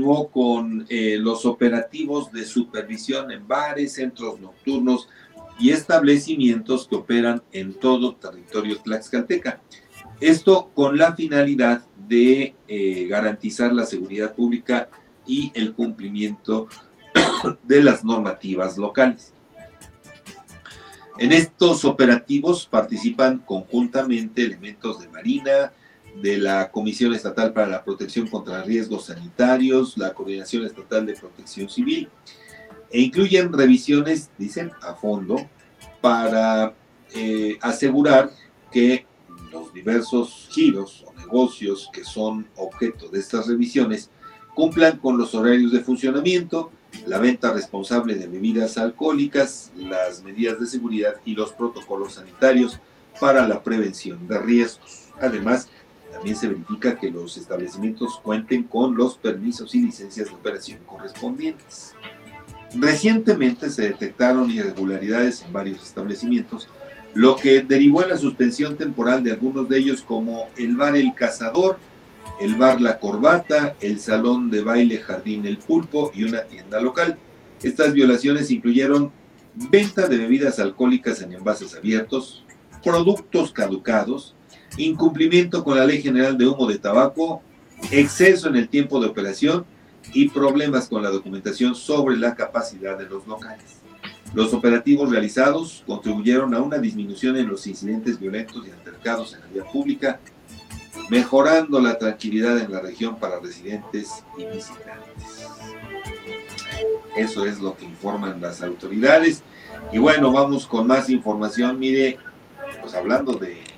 continuó con los operativos de supervisión en bares, centros nocturnos y establecimientos que operan en todo territorio tlaxcalteca. Esto con la finalidad de garantizar la seguridad pública y el cumplimiento de las normativas locales. En estos operativos participan conjuntamente elementos de Marina, de la Comisión Estatal para la Protección contra Riesgos Sanitarios, la Coordinación Estatal de Protección Civil, e incluyen revisiones, dicen, a fondo, para asegurar que los diversos giros o negocios que son objeto de estas revisiones cumplan con los horarios de funcionamiento, la venta responsable de bebidas alcohólicas, las medidas de seguridad y los protocolos sanitarios para la prevención de riesgos. Además, también se verifica que los establecimientos cuenten con los permisos y licencias de operación correspondientes. Recientemente se detectaron irregularidades en varios establecimientos, lo que derivó en la suspensión temporal de algunos de ellos, como el bar El Cazador, el bar La Corbata, el salón de baile Jardín El Pulpo y una tienda local. Estas violaciones incluyeron venta de bebidas alcohólicas en envases abiertos, productos caducados, incumplimiento con la Ley General de Humo de Tabaco, exceso en el tiempo de operación y problemas con la documentación sobre la capacidad de los locales. Los operativos realizados contribuyeron a una disminución en los incidentes violentos y altercados en la vía pública, mejorando la tranquilidad en la región para residentes y visitantes. Eso es lo que informan las autoridades. Y bueno, vamos con más información. Mire, pues hablando de